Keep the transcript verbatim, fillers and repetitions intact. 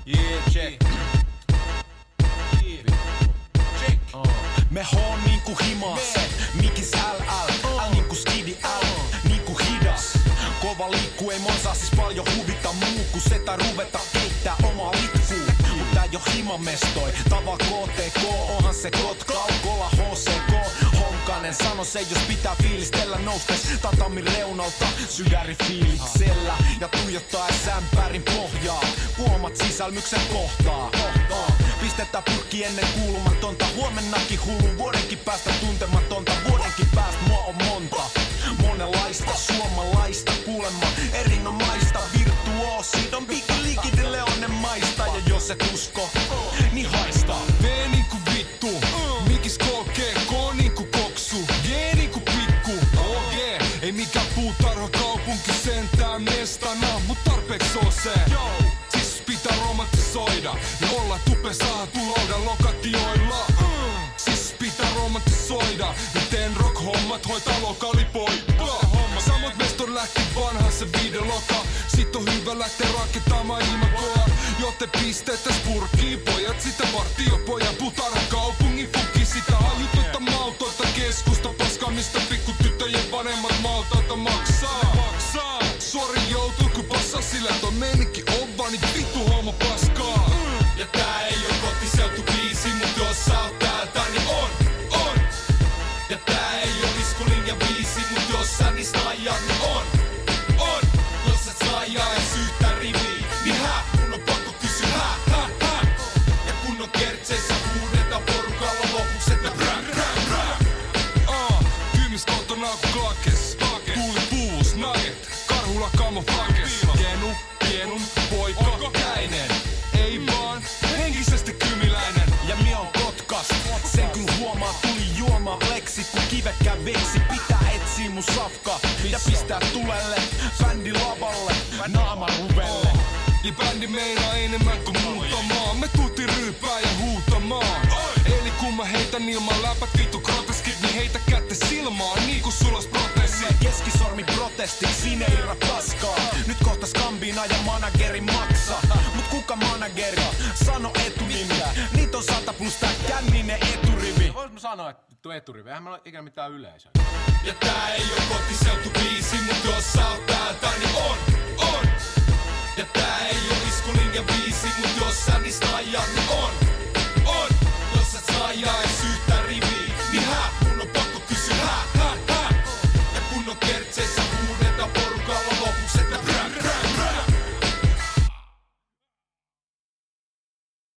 Yeah, check. Yeah. Check. Uh. Me hoon niinku himas, mikis L L, L niinku skidi L, niinku hidas. Kova liikku ei monsaa siis paljon huvita muu, kun setä ruveta keittää omaa litkuu. Mut tää jo himamestoi, tava K T K, onhan se Kotka, Kola H C K. Honkanen sano se, jos pitää fiilistellä noustes tatamin reunalta sydäri fiiliksellä ja tuijottaa sämpärin pohjaa. Huomat sisälmyksen kohtaa. kohtaa. Pistetään purkki ennen kuulumatonta, huomennakin hullu vuodenkin päästä tuntematonta, vuodenkin päästä mua on monta. Monenlaista suomalaista kuulemma erinomaista virtuoosi. Don Biggie Liikidelle onnen maista ja jos et usko, niin haista. V niinku vittu, mikis K G, K niinku koksu, G niinku pikku, O G. Ei mikään puutarha kaupunki sentään mestana, mut tarpeeks oo se. Siis pitää romantisoida ja olla tupe saa tulouda lokatioilla. Siis pitää romantisoida ja teen rock-hommat hoitaa lokalipoikkaa. Samot mestor lähti vanhan se videoloka. Sit on hyvä lähteä rakentamaan imagoa. Joten pisteetäs purkii pojat sitä partiopojan putarha kaupungin funki. Sitä hajutonta mautonta keskusta paskaa, mistä pikkutyttöjen vanhemmat maltaalta maksaa. maksaa. Sori joutuu kun passaa sillä toi meininki on vaan niin vittu homo paskaa. Ja tää ei oo kotiseutu biisi, mut jos sä oot täältä niin on, on. Ja tää ei oo iskulinja biisi, mut jos sä niistä ajat niin on, on. Jos et saa ajaa ees yhtä riviä, niin hä? Mun on pakko kysyä hä, hä, hä. Ja kun on kertseessä huudetaan porukalla lopuks, että brä, brä, brä. Uh, Kyymis kotona ku klakes, tuuli puus, nugget, karhula kamoflages. Genu, pienun, poika, käinen. Ei vaan, henkisesti kymiläinen. Ja mie on Kotkas, sen kun huomaa tuli juomaan leksi, kun kivekkään veksi. Pitää etsiä mun safka ja pistää tulelle, bändi lavalle, naama ruvelle. Ja bändi meinaa enemmän kuin muutamaan. Me tuutiin ryypää ja huutamaan. Eli kun mä heitän ilman läpät vittu groteskit, niin heitä kätte silmaan niinku sulas protesi. Keskisormi protesti, sineira paskaa. Nyt kohta Skambina ja manageri maksaa. Mut kuka manageri? Sano etunimi. Niit on sata plus tää känninen eturivi. Vois mä sanoa, että vittu eturivi, eihän meillä oo ikinä mitään yleisöä. Ja tää ei oo kotiseutu biisi, mut jos sä oot täältä niin on, on. Ja tää ei oo iskulinja